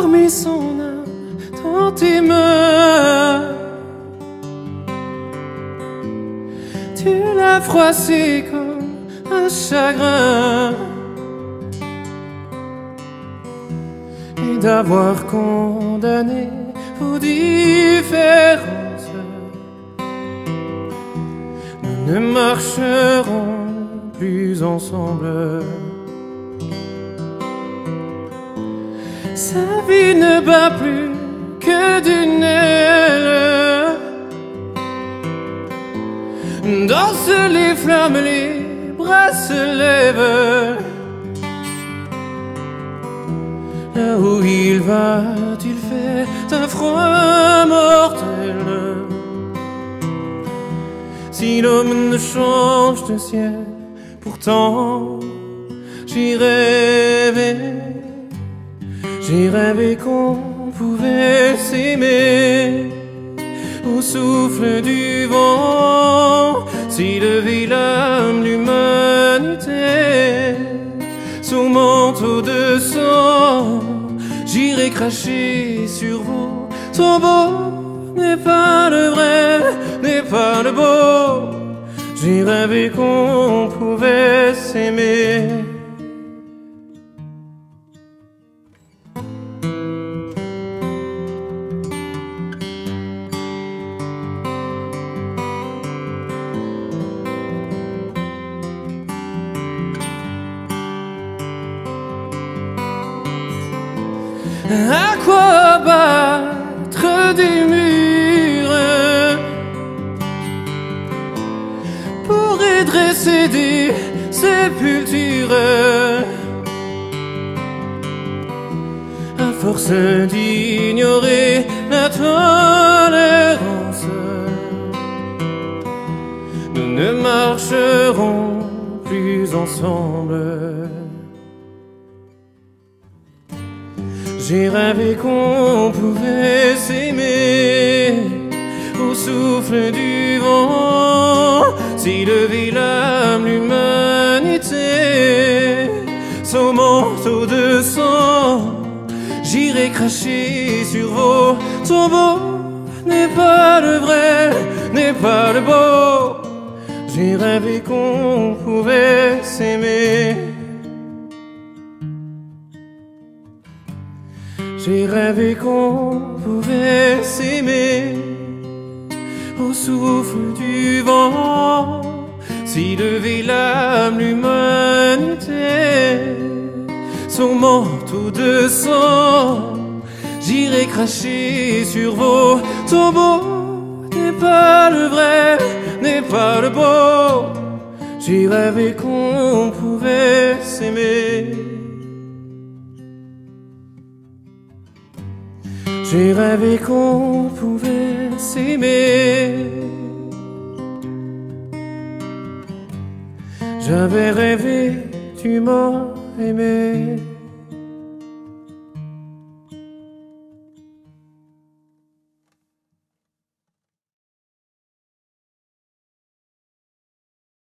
endormi son âme dans tes mains. Tu l'as froissé comme un chagrin, et d'avoir condamné vos différences, nous ne marcherons plus ensemble. Sa vie ne bat plus que d'une aile. Dansent les flammes, les bras se lèvent. Là où il va, il fait un froid mortel. Si l'homme ne change de ciel, pourtant j'y rêvais. J'ai rêvé qu'on pouvait s'aimer au souffle du vent. S'élevait l'âme, l'humanité, son manteau de sang, j'irai cracher sur vous. Ton beau n'est pas le vrai, n'est pas le beau. J'ai rêvé qu'on pouvait s'aimer. À quoi battre des murs pour y dresser des sépultures? À force d'ignorer la tolérance, nous ne marcherons plus ensemble. J'ai rêvé qu'on pouvait s'aimer au souffle du vent. S'élevait l'âme, l'humanité, son manteau de sang, j'irai cracher sur vos tombeaux. N'est pas le vrai, n'est pas le beau. J'ai rêvé qu'on pouvait s'aimer. J'ai rêvé qu'on pouvait s'aimer au souffle du vent. S'élevait l'âme, l'humanité, son manteau de sang, j'irai cracher sur vos tombeaux. N'est pas le vrai, n'est pas le beau. J'ai rêvé qu'on pouvait s'aimer. J'ai rêvé qu'on pouvait s'aimer. J'avais rêvé, tu m'as aimé.